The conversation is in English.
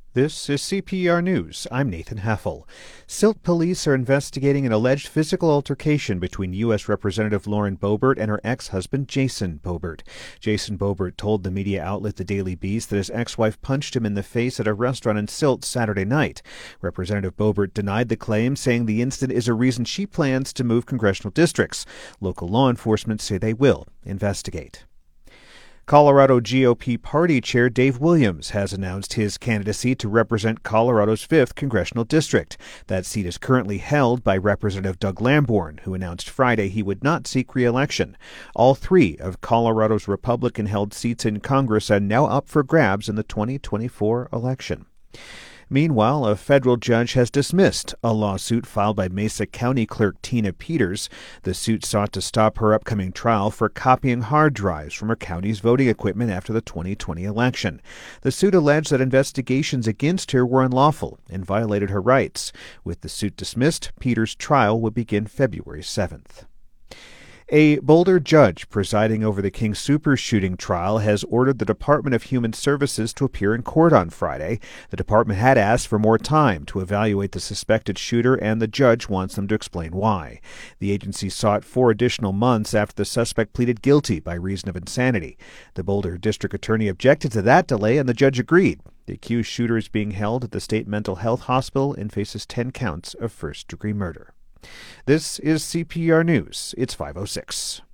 This is CPR News. I'm Nathan Heffel. Silt police are investigating an alleged physical altercation between U.S. Representative Lauren Boebert and her ex-husband Jason Boebert. Jason Boebert told the media outlet The Daily Beast that his ex-wife punched him in the face at a restaurant in Silt Saturday night. Representative Boebert denied the claim, saying the incident is a reason she plans to move congressional districts. Local law enforcement say they will investigate. Colorado GOP Party Chair Dave Williams has announced his candidacy to represent Colorado's 5th congressional district. That seat is currently held by Representative Doug Lamborn, who announced Friday he would not seek re-election. All 3 of Colorado's Republican-held seats in Congress are now up for grabs in the 2024 election. Meanwhile, a federal judge has dismissed a lawsuit filed by Mesa County Clerk Tina Peters. The suit sought to stop her upcoming trial for copying hard drives from her county's voting equipment after the 2020 election. The suit alleged that investigations against her were unlawful and violated her rights. With the suit dismissed, Peters' trial would begin February 7th. A Boulder judge presiding over the King Soopers shooting trial has ordered the Department of Human Services to appear in court on Friday. The department had asked for more time to evaluate the suspected shooter, and the judge wants them to explain why. The agency sought 4 additional months after the suspect pleaded guilty by reason of insanity. The Boulder district attorney objected to that delay, and the judge agreed. The accused shooter is being held at the state mental health hospital and faces 10 counts of first-degree murder. This is CPR News. It's 5:06.